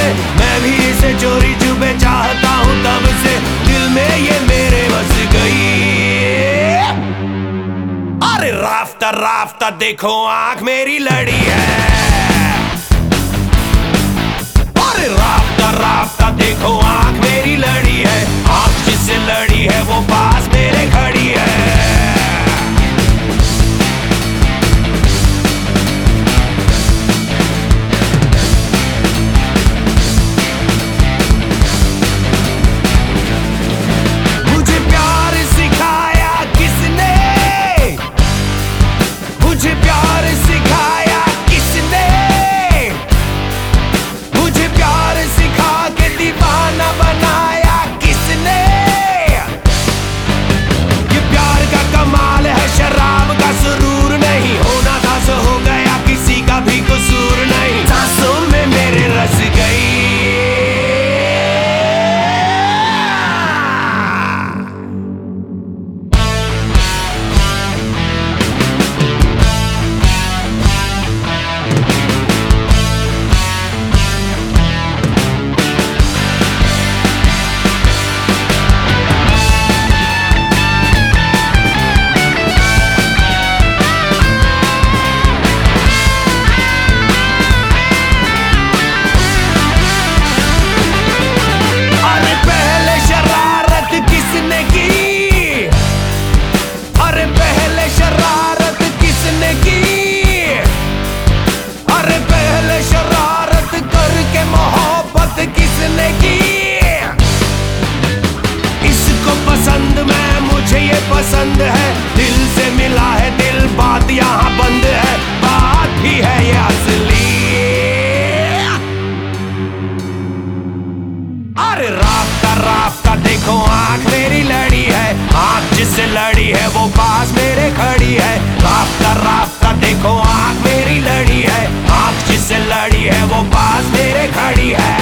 मैं भी इसे चोरी छुपे चाहता हूँ तब से, दिल में ये मेरे बस गई। अरे राफ्ता राफ्ता देखो आंख मेरी लड़ी है, अरे राफ्ता राफ्ता देखो आंख मेरी लड़ी है, आंख जिससे लड़ी है वो पास मेरे खड़ी है। मुझे प्यार सिखाया किसने, मुझे प्यार सिखाया किसने, मुझे प्यार सिखा के दीवाना बनाया किसने। ये प्यार का कमाल है, शराब का सुरूर नहीं, होना था सो हो गया, किसी का भी कसूर नहीं, सांसों में मेरे रस गई। पसंद है, दिल से मिला है दिल, बात यहाँ बंद है, बात भी है ये असली। अरे राफ्ता राफ्ता देखो आंख मेरी लड़ी है, आंख जिससे लड़ी है वो पास मेरे खड़ी है। राफ्ता राफ्ता देखो आंख मेरी लड़ी है, आंख जिससे लड़ी है वो पास मेरे खड़ी है।